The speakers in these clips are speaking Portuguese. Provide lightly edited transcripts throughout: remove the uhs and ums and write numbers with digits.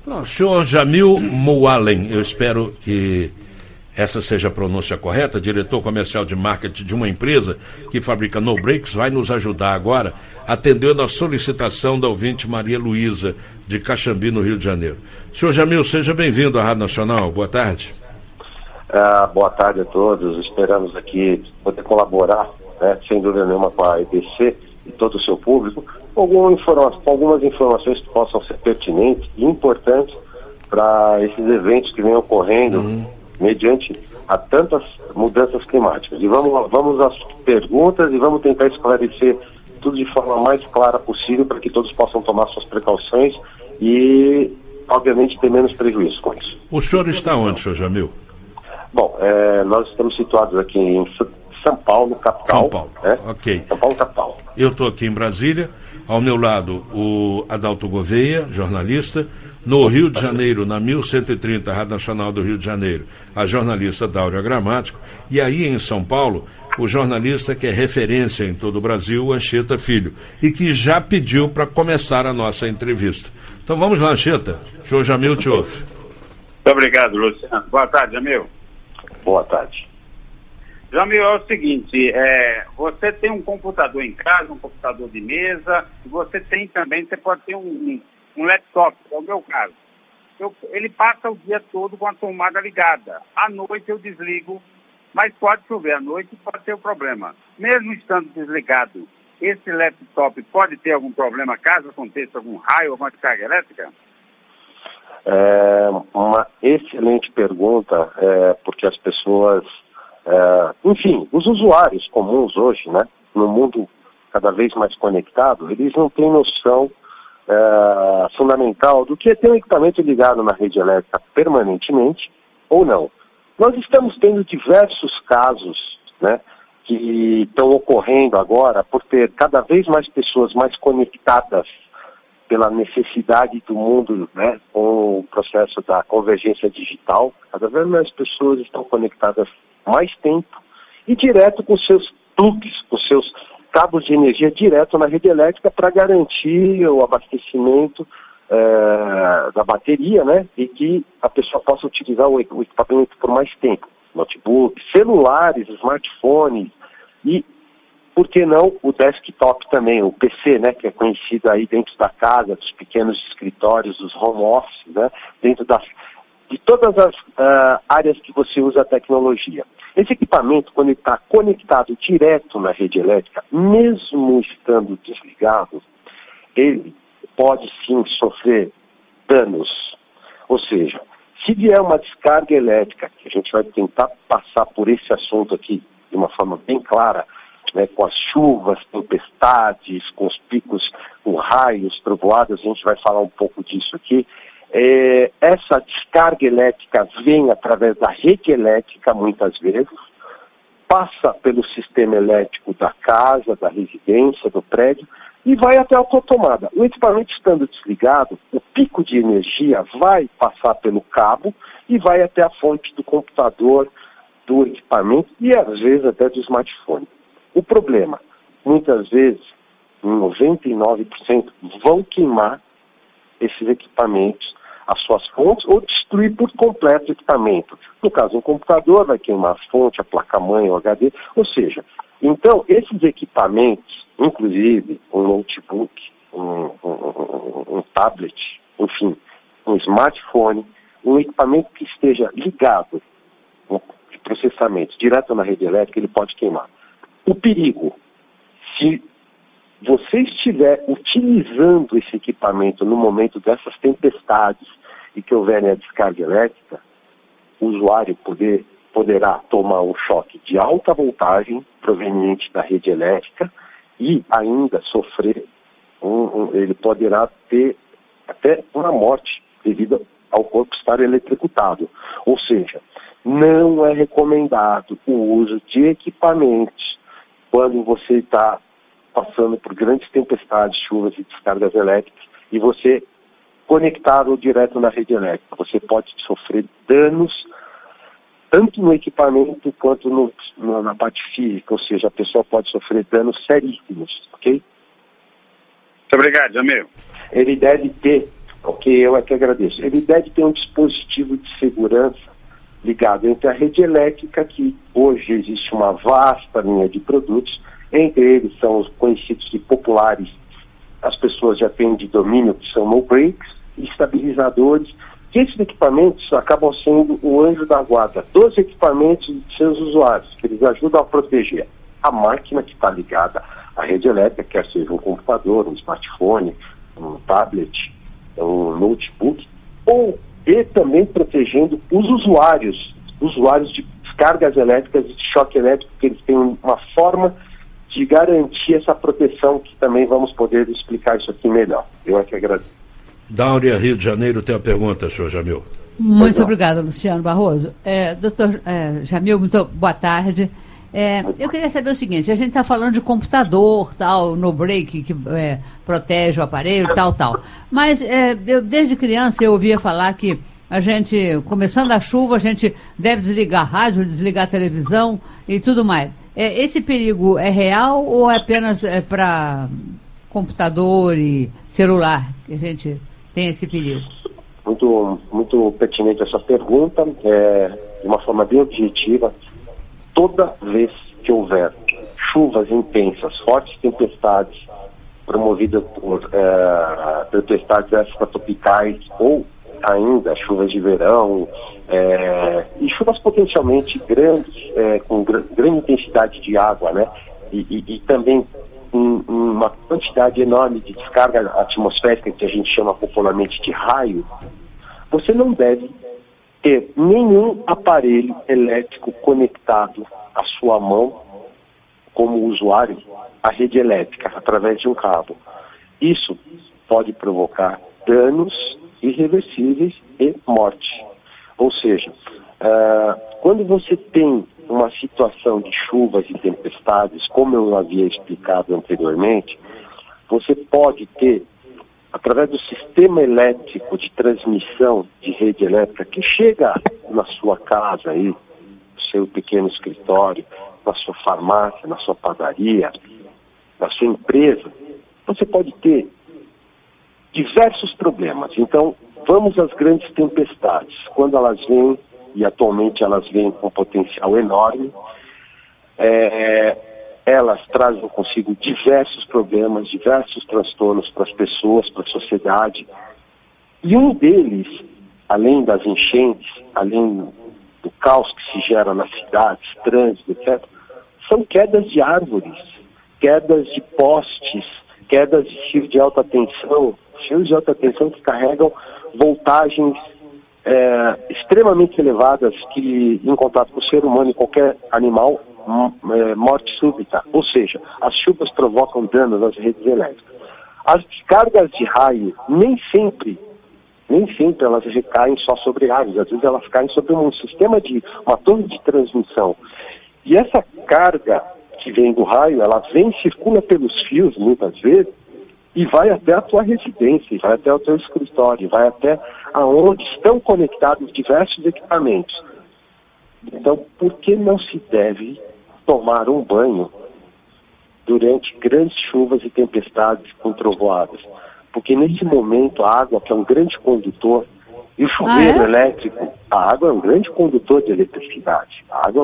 Não, senhor Jamil Moualem, eu espero que essa seja a pronúncia correta, diretor comercial de marketing de uma empresa que fabrica no-breaks, vai nos ajudar agora, atendendo a solicitação da ouvinte Maria Luísa, de Caxambi, no Rio de Janeiro. Senhor Jamil, seja bem-vindo à Rádio Nacional. Boa tarde. Boa tarde a todos. Esperamos aqui poder colaborar, sem dúvida nenhuma, com a EBC e todo o seu público, com algumas informações que possam ser pertinentes e importantes para esses eventos que vêm ocorrendo mediante a tantas mudanças climáticas. E vamos às perguntas e vamos tentar esclarecer tudo de forma mais clara possível para que todos possam tomar suas precauções e, obviamente, ter menos prejuízo com isso. O senhor está onde, senhor Jamil? Bom, nós estamos situados aqui em São Paulo, capital. São Paulo, ok. São Paulo, capital. Eu estou aqui em Brasília, ao meu lado o Adalto Gouveia, jornalista. No Rio de Janeiro, na 1130, Rádio Nacional do Rio de Janeiro, a jornalista Dáurea Gramático. E aí em São Paulo, o jornalista que é referência em todo o Brasil, Anchieta Filho, e que já pediu para começar a nossa entrevista. Então vamos lá, Anchieta. Senhor Jamil te ouve. Muito obrigado, Luciano. Boa tarde, Jamil. Boa tarde. Jamil, é o seguinte, você tem um computador em casa, um computador de mesa, e você pode ter um laptop, é o meu caso. Ele passa o dia todo com a tomada ligada. À noite eu desligo, mas pode chover à noite e pode ter um problema. Mesmo estando desligado, esse laptop pode ter algum problema caso aconteça algum raio ou uma descarga elétrica? Uma excelente pergunta, porque as pessoas, enfim, os usuários comuns hoje, no mundo cada vez mais conectado, eles não têm noção fundamental do que é ter um equipamento ligado na rede elétrica permanentemente ou não. Nós estamos tendo diversos casos, que estão ocorrendo agora por ter cada vez mais pessoas mais conectadas pela necessidade do mundo, com o processo da convergência digital. Cada vez mais pessoas estão conectadas mais tempo e direto com seus plugs, com seus cabos de energia direto na rede elétrica para garantir o abastecimento da bateria, e que a pessoa possa utilizar o equipamento por mais tempo. Notebook, celulares, smartphones e, por que não, o desktop também, o PC, que é conhecido aí dentro da casa, dos pequenos escritórios, dos home office, dentro de todas as áreas que você usa a tecnologia. Esse equipamento, quando ele está conectado direto na rede elétrica, mesmo estando desligado, ele pode sim sofrer danos. Ou seja, se vier uma descarga elétrica, que a gente vai tentar passar por esse assunto aqui de uma forma bem clara, com as chuvas, tempestades, com os picos, com raios, trovoadas, a gente vai falar um pouco disso aqui. Essa descarga elétrica vem através da rede elétrica, muitas vezes, passa pelo sistema elétrico da casa, da residência, do prédio, e vai até a tomada. O equipamento estando desligado, o pico de energia vai passar pelo cabo e vai até a fonte do computador, do equipamento e às vezes até do smartphone. O problema, muitas vezes, em 99%, vão queimar esses equipamentos, as suas fontes, ou destruir por completo o equipamento. No caso, um computador vai queimar a fonte, a placa-mãe, o HD, ou seja, então, esses equipamentos, inclusive um notebook, um tablet, enfim, um smartphone, um equipamento que esteja ligado de processamento direto na rede elétrica, ele pode queimar. O perigo, se você estiver utilizando esse equipamento no momento dessas tempestades e que houverem a descarga elétrica, o usuário poderá tomar um choque de alta voltagem proveniente da rede elétrica e ainda sofrer, ele poderá ter até uma morte devido ao corpo estar eletrocutado. Ou seja, não é recomendado o uso de equipamentos quando você está passando por grandes tempestades, chuvas e descargas elétricas e você conectado direto na rede elétrica. Você pode sofrer danos tanto no equipamento quanto na parte física, ou seja, a pessoa pode sofrer danos seríssimos, ok? Muito obrigado, Jamil. Ele deve ter Ok, eu é que agradeço. Ele deve ter um dispositivo de segurança ligado entre a rede elétrica, que hoje existe uma vasta linha de produtos, entre eles são os conhecidos e populares, as pessoas já têm de domínio, que são no-breaks, estabilizadores, que esses equipamentos acabam sendo o anjo da guarda dos equipamentos de seus usuários, que eles ajudam a proteger a máquina que está ligada à rede elétrica, quer seja um computador, um smartphone, um tablet, um notebook, e também protegendo os usuários de descargas elétricas e de choque elétrico, porque eles têm uma forma de garantir essa proteção, que também vamos poder explicar isso aqui melhor. Eu é que agradeço. Dáurea, Rio de Janeiro, tem a pergunta, senhor Jamil. Muito obrigada, Luciano Barroso. Doutor Jamil, muito boa tarde. Eu queria saber o seguinte, a gente está falando de computador, tal, no break, que protege o aparelho, tal. Mas desde criança eu ouvia falar que a gente, começando a chuva, a gente deve desligar a rádio, desligar a televisão e tudo mais. Esse perigo é real ou é apenas para computador e celular que a gente tem esse perigo? Muito pertinente essa pergunta, de uma forma bem objetiva. Toda vez que houver chuvas intensas, fortes tempestades promovidas por tempestades extratropicais ou ainda chuvas de verão e chuvas potencialmente grandes, com grande intensidade de água, né? E também uma quantidade enorme de descarga atmosférica, que a gente chama popularmente de raio, você não deve ter nenhum aparelho elétrico conectado à sua mão como usuário à rede elétrica através de um cabo. Isso pode provocar danos irreversíveis e morte. Ou seja, quando você tem uma situação de chuvas e tempestades, como eu havia explicado anteriormente, você pode ter, através do sistema elétrico de transmissão de rede elétrica que chega na sua casa aí, no seu pequeno escritório, na sua farmácia, na sua padaria, na sua empresa, você pode ter diversos problemas. Então, vamos às grandes tempestades. Quando elas vêm, e atualmente elas vêm com potencial enorme, elas trazem consigo diversos problemas, diversos transtornos para as pessoas, para a sociedade. E um deles, além das enchentes, além do caos que se gera nas cidades, trânsito, etc., são quedas de árvores, quedas de postes, quedas de fios de alta tensão que carregam voltagens extremamente elevadas que, em contato com o ser humano e qualquer animal, morte súbita. Ou seja, as chuvas provocam danos às redes elétricas. As descargas de raio nem sempre elas recaem só sobre raios, às vezes elas caem sobre um sistema uma torre de transmissão. E essa carga que vem do raio, ela circula pelos fios muitas vezes e vai até a tua residência, vai até o teu escritório, vai até aonde estão conectados diversos equipamentos. Então, por que não se deve tomar um banho durante grandes chuvas e tempestades com trovoadas? Porque nesse momento a água, que é um grande condutor, e o chuveiro elétrico, a água é um grande condutor de eletricidade.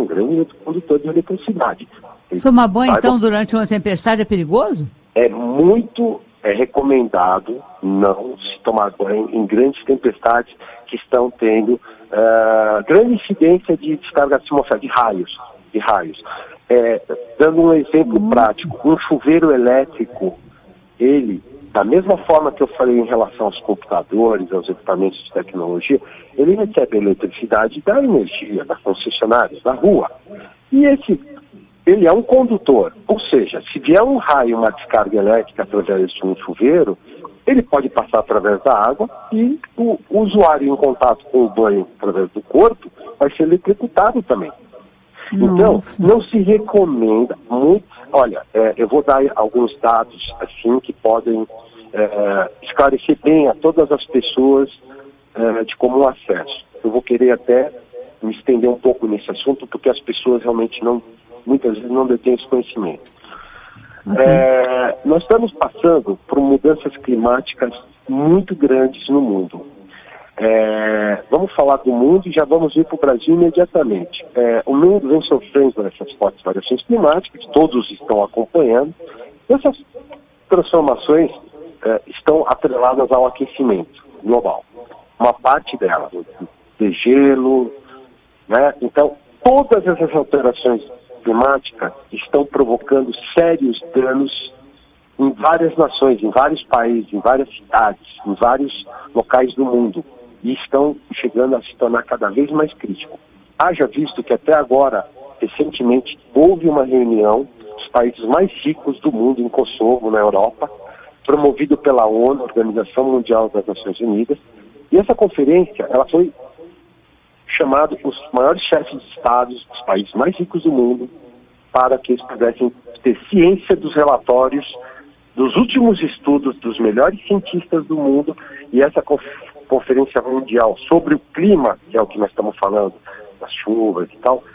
Tomar banho, então, durante uma tempestade é perigoso? É recomendado não se tomar banho em grandes tempestades que estão tendo grande incidência de descarga atmosférica, de raios. Dando um exemplo prático, um chuveiro elétrico, ele, da mesma forma que eu falei em relação aos computadores, aos equipamentos de tecnologia, ele recebe a eletricidade da energia, da concessionária, da rua. E ele é um condutor, ou seja, se vier um raio, uma descarga elétrica através de um chuveiro, ele pode passar através da água e o usuário em contato com o banho através do corpo vai ser eletrocutado também. Nossa. Então, não se recomenda muito. Olha, eu vou dar alguns dados assim que podem esclarecer bem a todas as pessoas de comum acesso. Eu vou querer até me estender um pouco nesse assunto, porque as pessoas realmente muitas vezes não detêm esse conhecimento. Nós estamos passando por mudanças climáticas muito grandes no mundo. Vamos falar do mundo e já vamos ir para o Brasil imediatamente. O mundo vem sofrendo essas fortes variações climáticas, todos estão acompanhando. Essas transformações estão atreladas ao aquecimento global. Uma parte delas, degelo, né? Então, todas essas alterações climáticas estão provocando sérios danos em várias nações, em vários países, em várias cidades, em vários locais do mundo. E estão chegando a se tornar cada vez mais crítico. Haja visto que até agora, recentemente, houve uma reunião dos países mais ricos do mundo, em Kosovo, na Europa, promovido pela ONU, Organização Mundial das Nações Unidas. E essa conferência, ela foi chamada os maiores chefes de estados dos países mais ricos do mundo para que eles pudessem ter ciência dos relatórios, dos últimos estudos dos melhores cientistas do mundo. E essa Conferência Mundial sobre o clima, que é o que nós estamos falando, das chuvas e tal,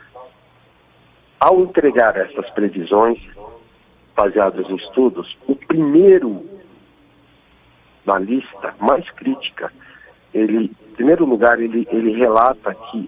ao entregar essas previsões baseadas em estudos, o primeiro na lista mais crítica, em primeiro lugar, ele relata que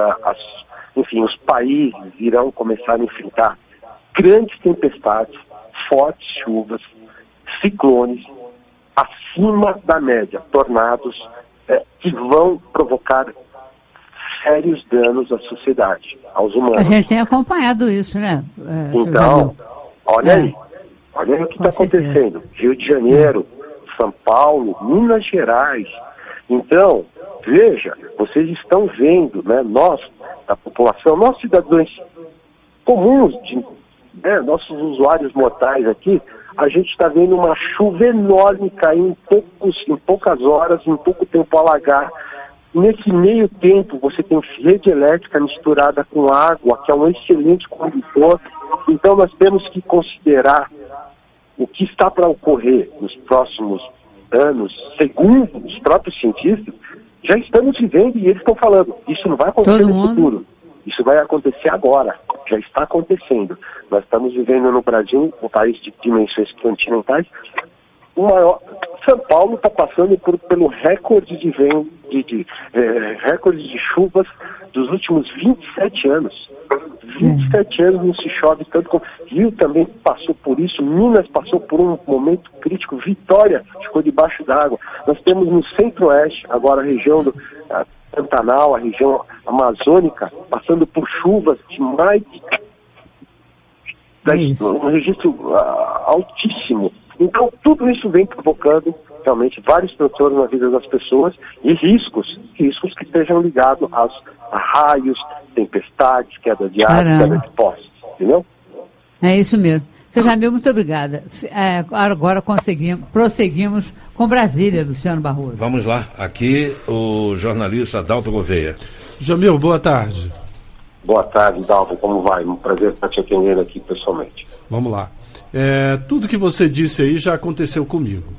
os países irão começar a enfrentar grandes tempestades, fortes chuvas, ciclones, acima da média, tornados, que vão provocar sérios danos à sociedade, aos humanos. A gente tem acompanhado isso, né? Então, olha aí o que está acontecendo. Rio de Janeiro, São Paulo, Minas Gerais. Então, veja, vocês estão vendo, né, nós, a população, nós cidadãos comuns, nossos usuários mortais aqui, a gente está vendo uma chuva enorme cair em poucas horas, em pouco tempo alagar. Nesse meio tempo, você tem rede elétrica misturada com água, que é um excelente condutor. Então, nós temos que considerar o que está para ocorrer nos próximos anos, segundo os próprios cientistas. Já estamos vivendo e eles estão falando, isso não vai acontecer no futuro, isso vai acontecer agora, já está acontecendo. Nós estamos vivendo no Brasil, um país de dimensões continentais, São Paulo está passando pelo recorde recorde de chuvas dos últimos 27 anos. 27 anos não se chove tanto como... Rio também passou por isso, Minas passou por um momento crítico, Vitória ficou debaixo d'água. Nós temos no centro-oeste, agora a região do Pantanal, a região amazônica, passando por chuvas de mais um registro altíssimo. Então, tudo isso vem provocando realmente vários transtornos na vida das pessoas e riscos que estejam ligados a raios, tempestades, queda de água, queda de postes, entendeu? É isso mesmo. Seu Jamil, muito obrigada. Agora prosseguimos com Brasília, Luciano Barroso. Vamos lá. Aqui o jornalista Adalto Gouveia. Jamil, boa tarde. Boa tarde, Dalvo. Como vai? Um prazer estar te atendendo aqui pessoalmente. Vamos lá. Tudo que você disse aí já aconteceu comigo.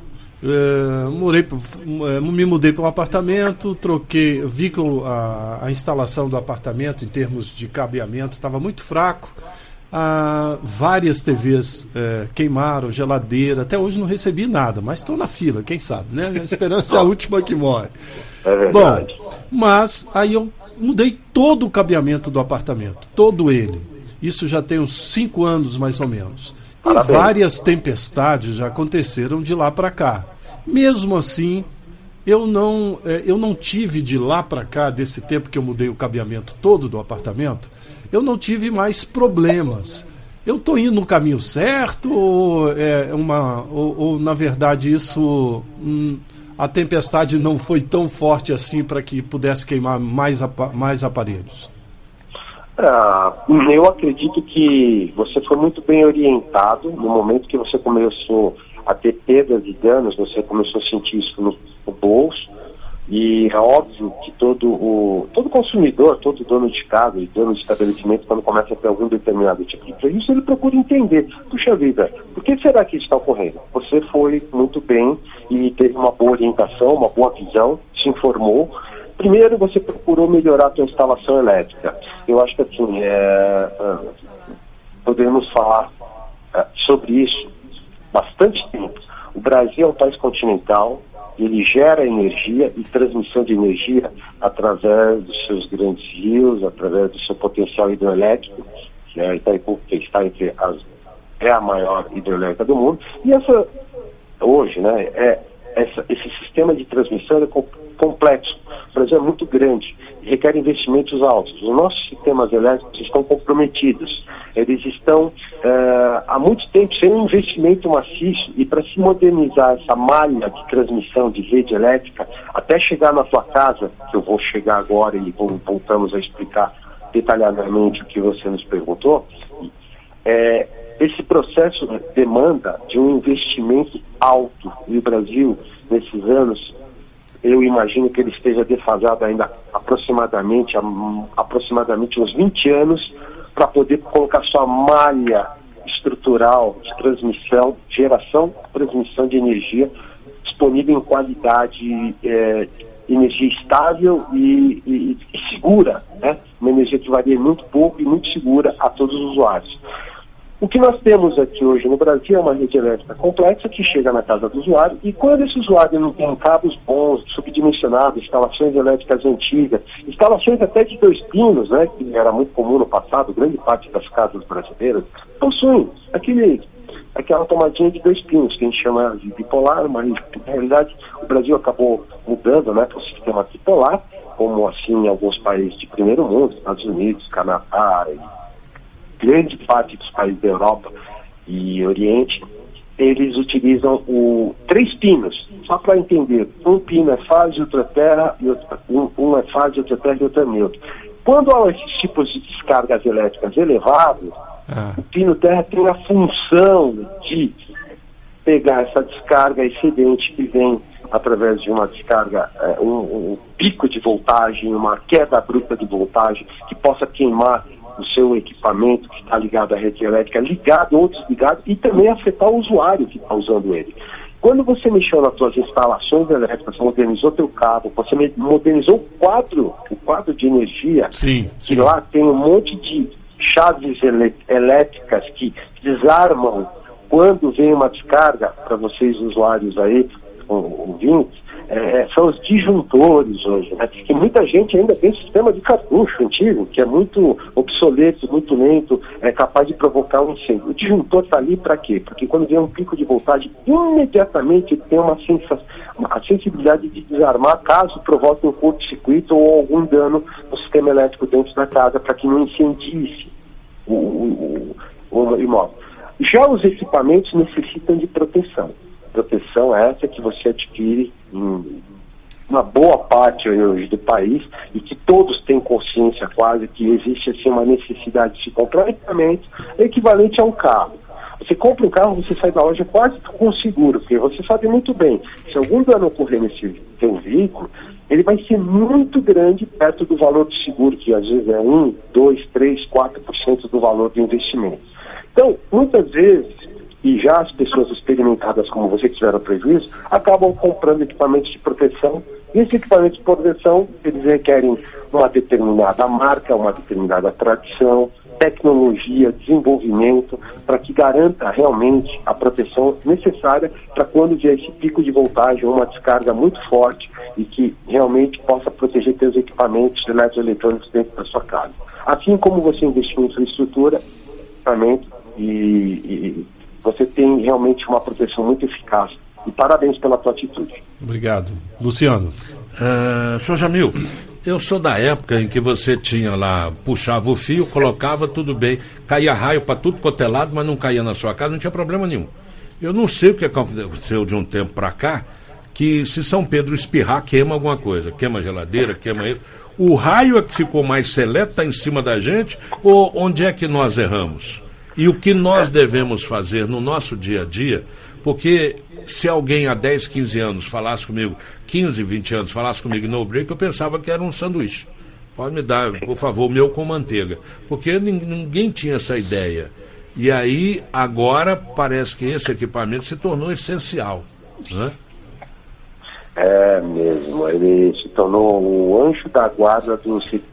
Me mudei para um apartamento, vi que a instalação do apartamento em termos de cabeamento estava muito fraco. Várias TVs queimaram, geladeira. Até hoje não recebi nada, mas estou na fila, quem sabe, né? A esperança é a última que morre. É verdade. Bom, mas aí eu mudei todo o cabeamento do apartamento, todo ele. Isso já tem uns 5 anos mais ou menos. E várias tempestades já aconteceram de lá para cá. Mesmo assim, eu não tive de lá para cá, desse tempo que eu mudei o cabeamento todo do apartamento, eu não tive mais problemas. Eu estou indo no caminho certo ou na verdade a tempestade não foi tão forte assim para que pudesse queimar mais aparelhos? Eu acredito que você foi muito bem orientado no momento que você começou a ter perdas e danos, você começou a sentir isso no bolso, e é óbvio que todo consumidor, todo dono de casa e dono de estabelecimento, quando começa a ter algum determinado tipo de prejuízo, ele procura entender, puxa vida, por que será que isso está ocorrendo? Você foi muito bem e teve uma boa orientação, uma boa visão, se informou. Primeiro, você procurou melhorar a sua instalação elétrica. Eu acho que assim, podemos falar sobre isso bastante tempo. O Brasil é um país continental, ele gera energia e transmissão de energia através dos seus grandes rios, através do seu potencial hidroelétrico, que é Itaipu, que está entre é a maior hidrelétrica do mundo, e hoje, né, esse sistema de transmissão é complexo. O Brasil é muito grande, requer investimentos altos. Os nossos sistemas elétricos estão comprometidos. Eles estão há muito tempo sem um investimento maciço, e para se modernizar essa malha de transmissão de rede elétrica até chegar na sua casa, que eu vou chegar agora e voltamos a explicar detalhadamente o que você nos perguntou, esse processo demanda de um investimento alto. E o Brasil, nesses anos, eu imagino que ele esteja defasado ainda aproximadamente uns 20 anos para poder colocar sua malha estrutural de transmissão, geração e transmissão de energia disponível em qualidade, energia estável e segura, né? Uma energia que varia muito pouco e muito segura a todos os usuários. O que nós temos aqui hoje no Brasil é uma rede elétrica complexa que chega na casa do usuário, e quando esse usuário não tem cabos bons, subdimensionados, instalações elétricas antigas, instalações até de 2 pinos, né, que era muito comum no passado, grande parte das casas brasileiras possuem aquela tomadinha de 2 pinos, que a gente chama de bipolar, mas na realidade o Brasil acabou mudando, né, para o sistema bipolar, como assim alguns países de primeiro mundo, Estados Unidos, Canadá, grande parte dos países da Europa e Oriente, eles utilizam 3 pinos, só para entender. Um pino é fase, outro é terra, um é fase, outro é terra e outro é neutro. Quando há esses tipos de descargas elétricas elevados, o pino terra tem a função de pegar essa descarga excedente que vem através de uma descarga, um pico de voltagem, uma queda bruta de voltagem que possa queimar o seu equipamento que está ligado à rede elétrica, ligado ou desligado, e também afetar o usuário que está usando ele. Quando você mexeu nas suas instalações elétricas, modernizou teu cabo, você modernizou o quadro de energia, que lá tem um monte de chaves elétricas que desarmam quando vem uma descarga, para vocês usuários aí, ouvintes, são os disjuntores hoje, né? Que muita gente ainda tem sistema de cartucho antigo, que é muito obsoleto, muito lento, é capaz de provocar um incêndio. O disjuntor está ali para quê? Porque quando vem um pico de voltagem, imediatamente tem a sensibilidade de desarmar caso provoque um curto-circuito ou algum dano no sistema elétrico dentro da casa, para que não incendie o imóvel. Já os equipamentos necessitam de proteção. Proteção essa que você adquire em uma boa parte hoje do país, e que todos têm consciência quase que existe assim uma necessidade de se comprar equipamento equivalente a um carro. Você compra um carro, você sai da loja quase com seguro, porque você sabe muito bem, se algum dano ocorrer nesse seu veículo, ele vai ser muito grande perto do valor do seguro, que às vezes é 1, 2, 3, 4% do valor do investimento. Então, muitas vezes, e já as pessoas experimentadas como você que tiveram prejuízo, acabam comprando equipamentos de proteção, e esses equipamentos de proteção, eles requerem uma determinada marca, uma determinada tradição, tecnologia, desenvolvimento, para que garanta realmente a proteção necessária para quando vier esse pico de voltagem ou uma descarga muito forte, e que realmente possa proteger seus equipamentos eletroeletrônicos dentro da sua casa. Assim como você investiu em infraestrutura, equipamento, e você tem realmente uma proteção muito eficaz. E parabéns pela tua atitude. Obrigado. Luciano. Senhor Jamil, eu sou da época em que você tinha lá, puxava o fio, colocava, tudo bem, caía raio para tudo quanto é lado, mas não caía na sua casa, não tinha problema nenhum. Eu não sei o que aconteceu de um tempo para cá, que se São Pedro espirrar, queima alguma coisa, queima a geladeira, queima ele. O raio é que ficou mais seleto, está em cima da gente, ou onde é que nós erramos? E o que nós devemos fazer no nosso dia a dia, porque se alguém há 10, 15 anos falasse comigo, 15, 20 anos falasse comigo no break, eu pensava que era um sanduíche. Pode me dar, por favor, o meu com manteiga. Porque ninguém tinha essa ideia. E aí, agora, parece que esse equipamento se tornou essencial, né? É mesmo, ele se tornou o anjo da guarda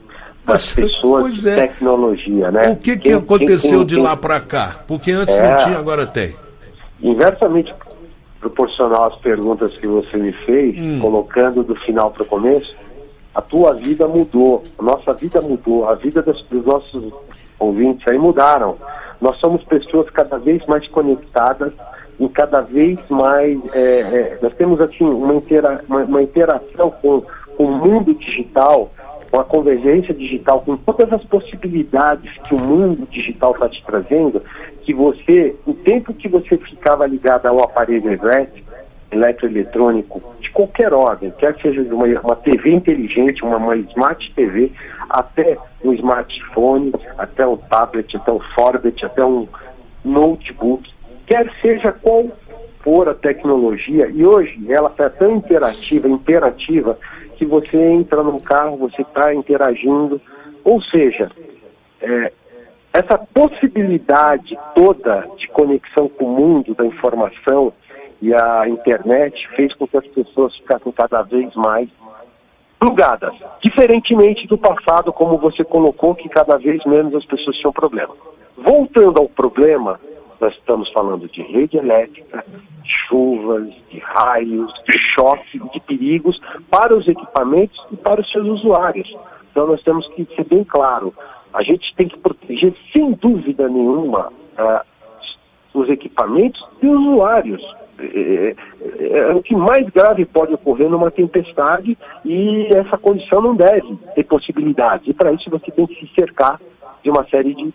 das pessoas de tecnologia, né? O que aconteceu de lá para cá? Porque antes não tinha, agora tem. Inversamente proporcional às perguntas que você me fez, colocando do final para o começo, a tua vida mudou, a nossa vida mudou, a vida dos nossos ouvintes aí mudaram. Nós somos pessoas cada vez mais conectadas e cada vez mais... nós temos assim uma interação com o mundo digital, com a convergência digital, com todas as possibilidades que o mundo digital está te trazendo, que o tempo que você ficava ligado a um aparelho eletroeletrônico de qualquer ordem, quer seja de uma TV inteligente, uma Smart TV, até um smartphone, até um tablet, até um Forbet, até um notebook, quer seja qual for a tecnologia, e hoje ela está tão imperativa, que você entra num carro, você está interagindo, ou seja, essa possibilidade toda de conexão com o mundo da informação e a internet fez com que as pessoas ficassem cada vez mais plugadas, diferentemente do passado, como você colocou, que cada vez menos as pessoas tinham problema. Voltando ao problema, nós estamos falando de rede elétrica, de chuvas, de raios, de choque, de perigos para os equipamentos e para os seus usuários. Então nós temos que ser bem claro, a gente tem que proteger sem dúvida nenhuma os equipamentos e os usuários. O que mais grave pode ocorrer numa tempestade, e essa condição não deve ter possibilidade. E para isso você tem que se cercar de uma série de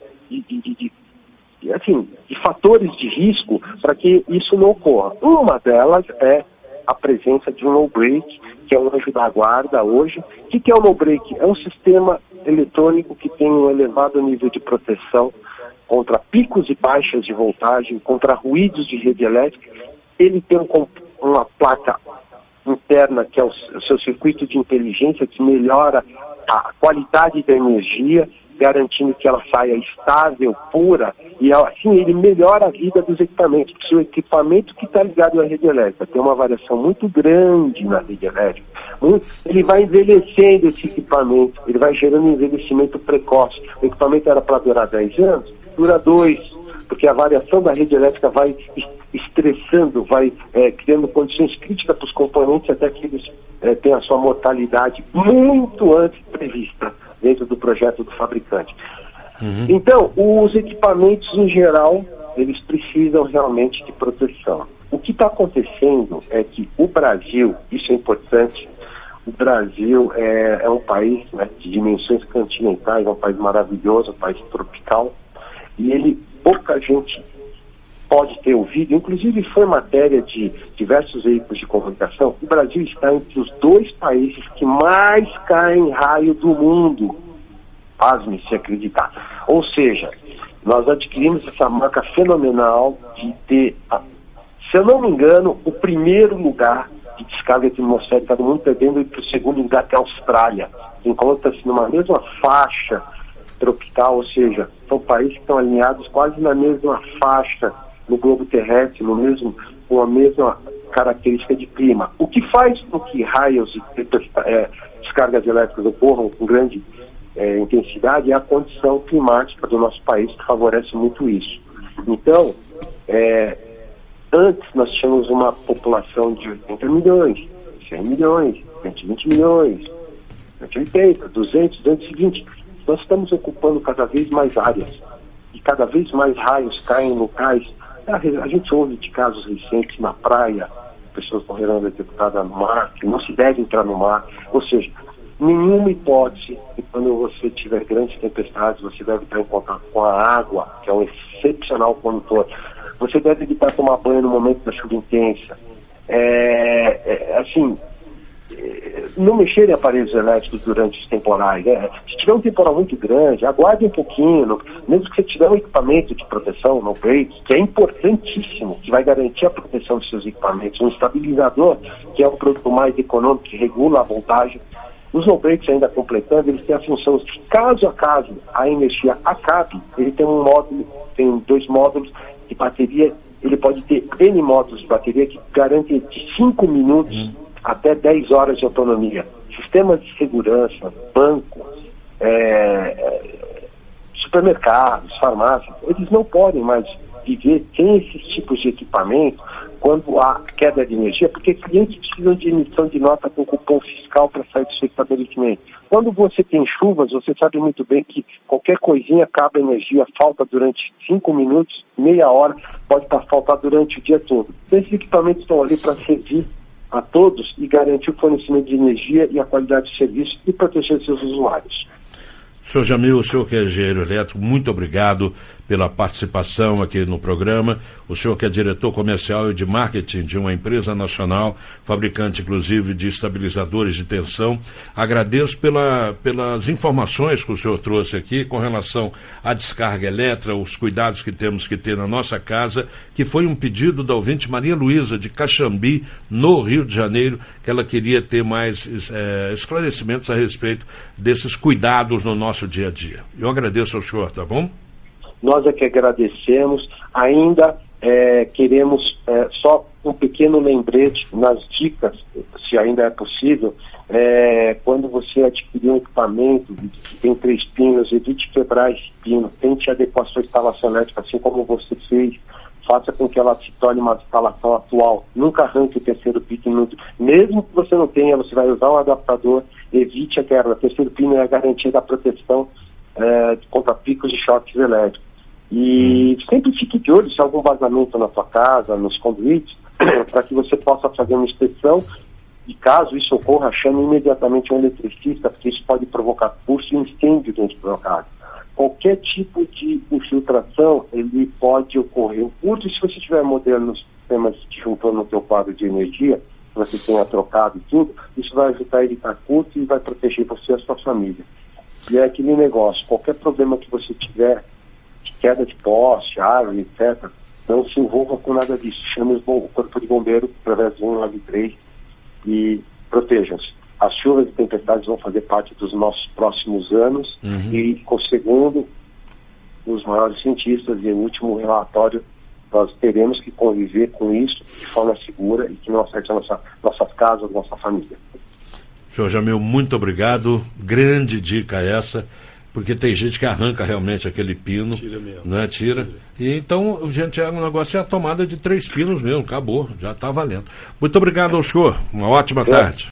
fatores de risco para que isso não ocorra. Uma delas é a presença de um no-break, que é um anjo da guarda hoje. O que é o no-break? É um sistema eletrônico que tem um elevado nível de proteção contra picos e baixas de voltagem, contra ruídos de rede elétrica. Ele tem uma placa interna, que é o seu circuito de inteligência, que melhora a qualidade da energia, garantindo que ela saia estável, pura, e assim ele melhora a vida dos equipamentos, porque se o equipamento que está ligado à rede elétrica tem uma variação muito grande na rede elétrica, ele vai envelhecendo esse equipamento, ele vai gerando um envelhecimento precoce. O equipamento era para durar 10 anos, dura 2, porque a variação da rede elétrica vai estressando, vai criando condições críticas para os componentes até que eles tenham a sua mortalidade muito antes prevista dentro do projeto do fabricante. Então, os equipamentos em geral, eles precisam realmente de proteção. O que está acontecendo é que o Brasil, isso é importante, o Brasil é um país, né, de dimensões continentais, é um país maravilhoso, um país tropical, e pouca gente pode ter ouvido, inclusive foi matéria de diversos veículos de comunicação. O Brasil está entre os 2 países que mais caem raio do mundo. Pasme se acreditar. Ou seja, nós adquirimos essa marca fenomenal de ter, se eu não me engano, o primeiro lugar de descarga atmosférica do mundo, perdendo para o segundo lugar, que é a Austrália. Encontra-se numa mesma faixa tropical, ou seja, são países que estão alinhados quase na mesma faixa no globo terrestre, com a mesma característica de clima. O que faz com que raios e descargas elétricas ocorram com grande intensidade é a condição climática do nosso país, que favorece muito isso. Então, antes nós tínhamos uma população de 80 milhões, 100 milhões, 120 milhões, 180, 200, 220. Nós estamos ocupando cada vez mais áreas e cada vez mais raios caem em locais. A gente ouve de casos recentes na praia, pessoas morreram eletrocutadas no mar, que não se deve entrar no mar. Ou seja, nenhuma hipótese que quando você tiver grandes tempestades, você deve estar em contato com a água, que é um excepcional condutor. Você deve evitar tomar banho no momento da chuva intensa. Não mexer em aparelhos elétricos durante os temporais. Se tiver um temporal muito grande, aguarde um pouquinho, mesmo que você tiver um equipamento de proteção, no break, que é importantíssimo, que vai garantir a proteção dos seus equipamentos, um estabilizador, que é o produto mais econômico, que regula a voltagem. Os no-breaks, ainda completando, eles têm a função de, caso a caso a energia acabe, ele tem tem 2 módulos de bateria, ele pode ter N módulos de bateria que garantem de 5 minutos até 10 horas de autonomia. Sistemas de segurança, bancos, supermercados, farmácias, eles não podem mais viver sem esses tipos de equipamento quando há queda de energia, porque clientes precisam de emissão de nota com cupom fiscal para sair do seu estabelecimento. Quando você tem chuvas, você sabe muito bem que qualquer coisinha acaba a energia, falta durante 5 minutos, meia hora, pode faltar durante o dia todo. Então, esses equipamentos estão ali para servir a todos e garantir o fornecimento de energia e a qualidade de serviço e proteger seus usuários. Senhor Jamil, o senhor que é engenheiro elétrico, muito obrigado pela participação aqui no programa. O senhor que é diretor comercial e de marketing de uma empresa nacional, fabricante inclusive de estabilizadores de tensão. Agradeço pelas informações que o senhor trouxe aqui com relação à descarga elétrica, os cuidados que temos que ter na nossa casa, que foi um pedido da ouvinte Maria Luísa de Caxambi, no Rio de Janeiro, que ela queria ter mais esclarecimentos a respeito desses cuidados no nosso dia a dia. Eu agradeço ao senhor, tá bom? Nós é que agradecemos. Ainda queremos só um pequeno lembrete nas dicas, se ainda é possível. Quando você adquirir um equipamento que tem 3 pinos, evite quebrar esse pino, tente adequar sua instalação elétrica, assim como você fez. Faça com que ela se torne uma instalação atual. Nunca arranque o terceiro pino. Mesmo que você não tenha, você vai usar um adaptador, evite a quebra. O terceiro pino é a garantia da proteção contra picos de choques elétricos. E sempre fique de olho se há algum vazamento na sua casa, nos conduítes, para que você possa fazer uma inspeção. E caso isso ocorra, chame imediatamente um eletricista, porque isso pode provocar curso e incêndio dentro da casa. Qualquer tipo de infiltração, ele pode ocorrer. O curto, se você tiver modernos sistemas de disjuntor no seu quadro de energia, que você tenha trocado e tudo, isso vai ajudar a evitar curto e vai proteger você e a sua família. E é aquele negócio, qualquer problema que você tiver, de queda de poste, árvore, etc., não se envolva com nada disso. Chame o Corpo de Bombeiro através do 193 e protejam-se. As chuvas e tempestades vão fazer parte dos nossos próximos anos e, segundo os maiores cientistas e o último relatório, nós teremos que conviver com isso de forma segura e que não afete nossas casas, nossa família. Senhor Jamil, muito obrigado. Grande dica essa, porque tem gente que arranca realmente aquele pino, tira mesmo, né? Tira. E então, gente, o negócio é a tomada de 3 pinos mesmo, acabou, já está valendo. Muito obrigado ao senhor, uma ótima tarde.